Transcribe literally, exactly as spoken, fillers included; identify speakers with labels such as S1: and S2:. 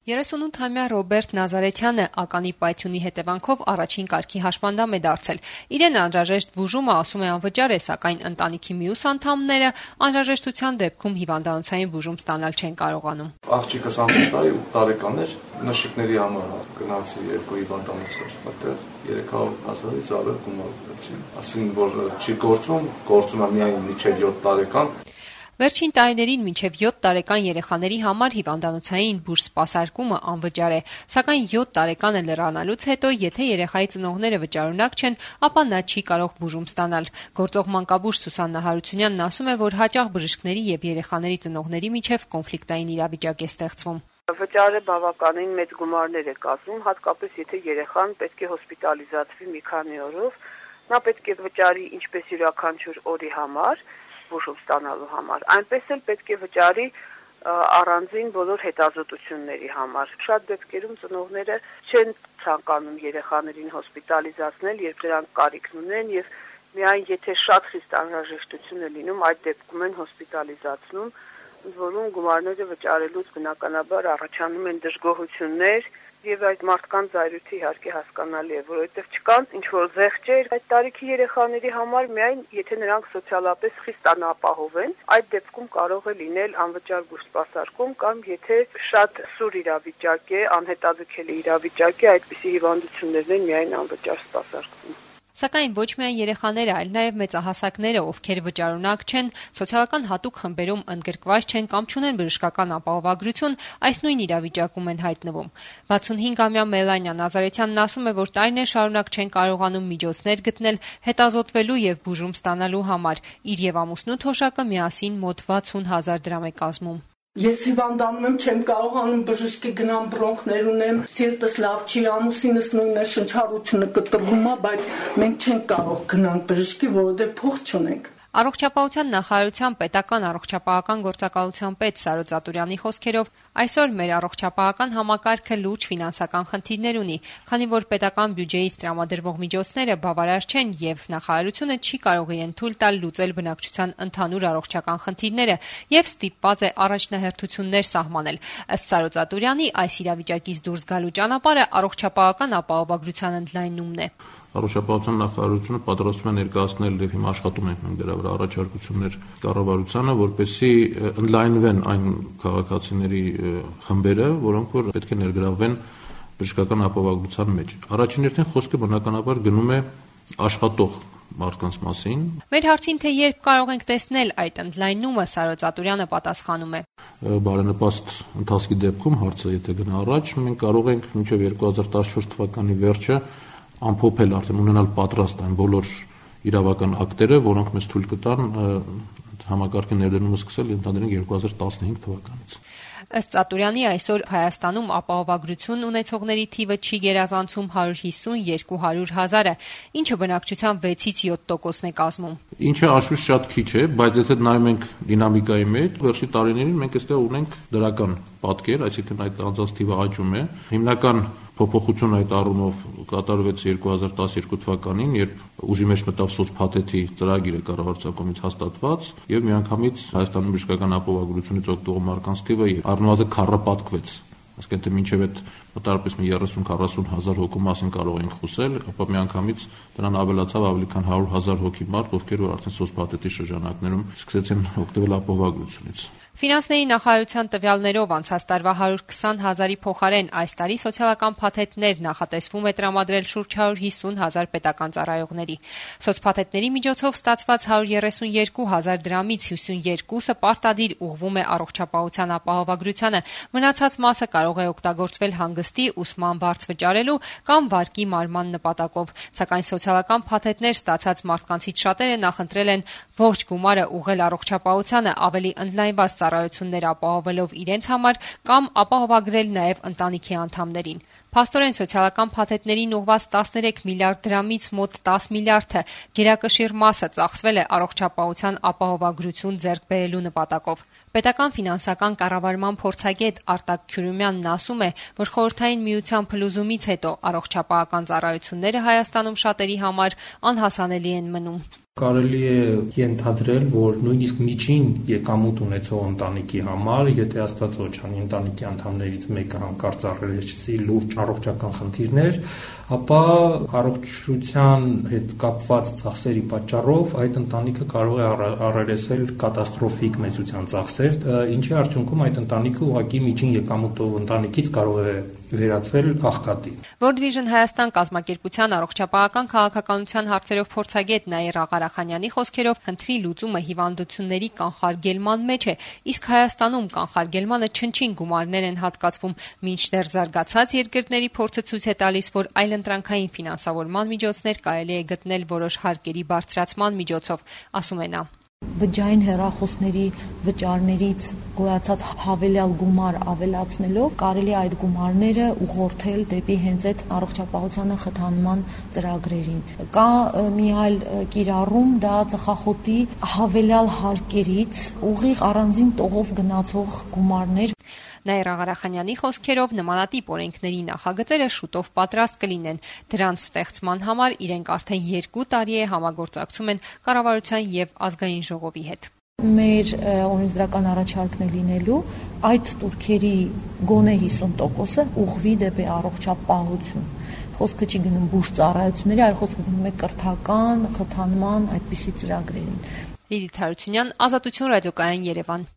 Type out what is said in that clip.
S1: երեսունութամյա Ռոբերտ Նազարեթյանը ականի պայթյունի հետևանքով առաջին կարգի հաշմանդամ է դարձել։ Իրեն անհրաժեշտ բուժումը, ասում է, անվճար է, սակայն ընտանիքի մյուս անդամները անհրաժեշտության դեպքում հիվանդանոցային բուժում ստանալ չեն կարողանում։
S2: Աղջիկս անցած տարի ութ տարեկան էր, նշիկների համար գնացի երկու հիվանդանոց կար, այդտեղ երեք հարյուր հազարից ավել գումար ունեցի։ Ասին, որ չի գործում, գործում է միայն մինչև յոթ տարեկան։
S1: Վերջին տարիներին մինչև յոթ տարեկան երեխաների համար հիվանդանոցային բուժ սպասարկումը անվճար է, սակայն յոթ տարեկանը լրանալուց հետո, եթե երեխայի ծնողները վճարունակ չեն, ապա նա չի կարող բուժում ստանալ։ Գործող մանկաբույժ Սուսաննա Հարությունյանն ասում է, որ հաճախ բժիշկների եւ երեխաների ծնողների միջև կոնֆլիկտային իրավիճակ է ստեղծվում։
S3: Վճարը բավականին մեծ գումարներ է կազմում, հատկապես եթե երեխան պետք է հոսպիտալիզացվի մի քանի օրով, նա պետք է վճարի ինչպես յուրաքանչյուր օրի համար, բուժում ստանալու համար, այնպես էլ պետք է վճարի առանձին բոլոր հետազոտությունների համար։ Շատ դեպքերում ծնողները չեն ցանկանում երեխաներին հոսպիտալիզացնել, երբ դրանք կարիքն ունեն եւ միայն եթե շատ խիստ անհրաժեշտություն է լինում, այդ դեպքում են հոսպիտալիզացնում, որում գումարները վճարելուց բնականաբար առաջանում են դժգոհություններ եւ այդ մարդկանց զայրույթը իհարկե հասկանալի է, որովհետեւ չկան ինչ որ զեղչեր այդ տարիքի երեխաների համար միայն եթե նրանք սոցիալապես խիստ անապահով են, այդ դեպքում կարող է լինել անվճար բուժ սպասարկում կամ եթե շատ սուր իրավիճակ է, անհետաձգելի իրավիճակ է, այդպիսի հիվանդություններն են միայն անվճար սպասարկվում։
S1: Սակայն ոչ միայն երեխաները, այլ նաև մեծահասակները, ովքեր վճարունակ չեն, սոցիալական հատուկ խմբերում ընդգրկված չեն կամ չունեն բժշկական ապահովագրություն, այս նույն իրավիճակում են հայտնվում։ վաթսունհինգամյա Մելանիա Նազարեթյանն ասում է, որ տարիներ շարունակ չեն կարողանում միջոցներ գտնել հետազոտվելու եւ բուժում ստանալու համար։ Իր եւ ամուսնու թոշակը միասին մոտ վաթսուն հազար դրամ է կազմում։
S4: Ես հիվանդանում եմ, չեմ կարողանում բժշկի գնամ, բրոնխներ ունեմ, սիրտս լավ չի, ամուսինս նույնն է, շնչառությունը կտրվում է, բայց մենք չենք կարող գնանք բժշկի, որովհետև փող չունենք։
S1: Առողջապահության նախարարության պետական առողջապահական գործակալության պետ Սարո Ծատուրյանի խոսքերով այսօր մեր առողջապահական համակարգը լուրջ ֆինանսական խնդիրներ ունի, քանի որ պետական բյուջեից տրամադրվող միջոցները բավարար չեն եւ նախարարությունը չի կարող իրեն թույլ տալ լուծել բնակչության ընդհանուր առողջական խնդիրները եւ ստիպված է առաջնահերթություններ սահմանել։ Ըստ Սարո Ծատուրյանի, այս իրավիճակից դուրս գալու ճանապարհը առողջապահական ապահովագրության ընդլայնումն է։
S5: Առողջապահության նախարարությունը պատրաստվում է ներկայացնել եւ հիմա աշխատում ենք մենք դրա վրա առաջարկություններ կառավարությանը, որպեսզի ընդլայնվեն այն քաղաքացիների խմբերը, որոնք որ պետք է ներգրավվեն բժշկական ապահովագրության մեջ։ Առաջին հերթին խոսքը բնականաբար գնում է աշխատող մարդկանց մասին։
S1: Մեր հարցին թե երբ կարող ենք տեսնել այդ ընդլայնումը, Սարո Ծատուրյանը պատասխանում է.
S5: Բարենպաստ ընթացքի դեպքում հարցը եթե գնա առաջ, մենք կարող ենք մինչև երկու հազար տասնչորս թվականի վերջը ամփոփել արդեն ունենալ պատրաստ այն բոլոր իրավական ակտերը, որոնք մեզ թույլ կտան համակարգի ներդրումը սկսել ընդհանրեն երկու հազար տասնհինգ թվականից։
S1: Ըստ Ծատուրյանի, այսօր Հայաստանում ապահովագրություն ունեցողների թիվը չի գերազանցում հարյուր հիսուն երկու հարյուր հազարը, ինչը բնակչության վեցից յոթ տոկոսն է կազմում։
S5: Ինչը անշուշտ շատ քիչ է, բայց եթե նայում ենք դինամիկայի մեջ, վերջի տարիներին մենք այստեղ ունենք դրական պատկեր, այսինքն այդ անձանց թիվը աճում է։ Հիմնական փոփոխություն այդ առումով կատարվեց երկու հազար տասներկու թվականին, երբ ուժի մեջ մտավ սոցփաթեթի ծրագիրը կառավարության կողմից հաստատված եւ միանգամից Հայաստանում բժշկական ապահովագրությունից օգտվող մարդկանց թիվը առնվազն քառապատկվեց։ Այսինքն թե մինչև այդ մոտավորապես մի երեսուն քառասուն հազար հոգու մասին կարող ենք խոսել, ապա միանգամից դրան ավելացավ ավելի քան հարյուր հազար հոգի մարդ, ովքեր որ արդեն սոցփաթեթի շրջանակներում սկսեցին օգտվել ապահովագրությունից։
S1: Ֆինանսների նախարարության տվյալներով անցած տարվա հարյուր քսան հազարի փոխարեն այս տարի սոցիալական փաթեթներ նախատեսվում է տրամադրել շուրջ հարյուր հիսուն հազար պետական ծառայողների։ Սոցփաթեթների միջոցով ստացված հարյուր երեսուն երկու հազար դրամից հիսունյոթը պարտադիր ուղղվում է առողջապահության ապահովագրությանը, մնացած մասը կարող է օգտագործվել հանգստի, ուսման վարձ վճարելու կամ վարկի մարման նպատակով, սակայն սոցիալական փաթեթներ ստացած մարդկանցից շատերը նախընտրել են ողջ գումարը ուղղել առողջապահությանը ավելի ընդլայնված ծառայություններ ապահովելով իրենց համար կամ ապահովագրել նաև ընտանիքի անդամներին։ Փաստորեն սոցիալական փաթեթներին ուղղված տասներեք միլիարդ դրամից մոտ դես միլիարդը գերակշիռ մասը ծախսվել է առողջապահության ապահովագրություն ձեռք բերելու նպատակով։ Պետական ֆինանսական կառավարման փորձագետ Արտակ Քյուրումյանն ասում է, որ խորհրդային միության փլուզումից հետո առողջապահական ծառայությունները Հայաստանում շատերի համար անհասանելի են մնում։
S6: Կարելի է ենթադրել, որ նույնիսկ միջին եկամուտ ունեցող ընտանիքի համար, եթե Աստված օջանի ընտանիքի անդամներից մեկը հանկարծ առերեսի լուրջ առողջական խնդիրներ, ապա առողջության հետ կապված ծախսերի պատճառով այդ ընտանիքը կարող է առերեսել կատաստրոֆիկ մեծության ծախսեր, ինչի արդյունքում այդ ընտանիքը ուղղակի միջին եկամուտով ընտանիքից կարող է վերածվել աղքատի։
S1: World Vision Հայաստան կազմակերպության առողջապահական քաղաքականության հարցերով փորձագետ Նաիրա Ղարախանյանի խոսքերով խնդրի լուծումը հիվանդությունների կանխարգելման մեջ է, իսկ Հայաստանում կանխարգելմանը չնչին գումարներ են հատկացվում, մինչդեռ զարգացած երկրների փորձը ցույց է տալիս, որ այլընտրանքային ֆինանսավորման միջոցներ կարելի է գտնել որոշ հարկերի բարձրացման միջոցով, ասում է նա։
S7: Բջջային հեռախոսների վճարներից գոյացած հավելյալ գումար ավելացնելով կարելի է այդ գումարները ուղղորդել դեպի հենց այդ առողջապահությանը խթանման ծրագրերին։ Կա մի այլ կիրառում, դա ծխախոտի հավելյալ հարկերից ուղիղ առանձին տողով գնացող գումարներ։
S1: Նաիրա Ղարախանյանի խոսքերով նմանատիպ օրենքների նախագծերը շուտով պատրաստ կլինեն։ Դրանց ստեղծման համար իրենք արդեն երկու տարի է համագործակցում են կառավարության եւ ազգային ժողովի հետ։
S7: Մեր օրենսդրական առաջարկն է լինելու այդ տուրքերի գոնե հիսուն տոկոսը ուղղվի դեպի առողջապահություն։ Խոսքը չի գնում բուժ ծառայությունների, այլ խոսքը գնում է կրթական, խթանման այդպիսի ծրագրերին։
S1: Լիլիթ Հարությունյան, Ազատություն ռադիոկայան, Երևան։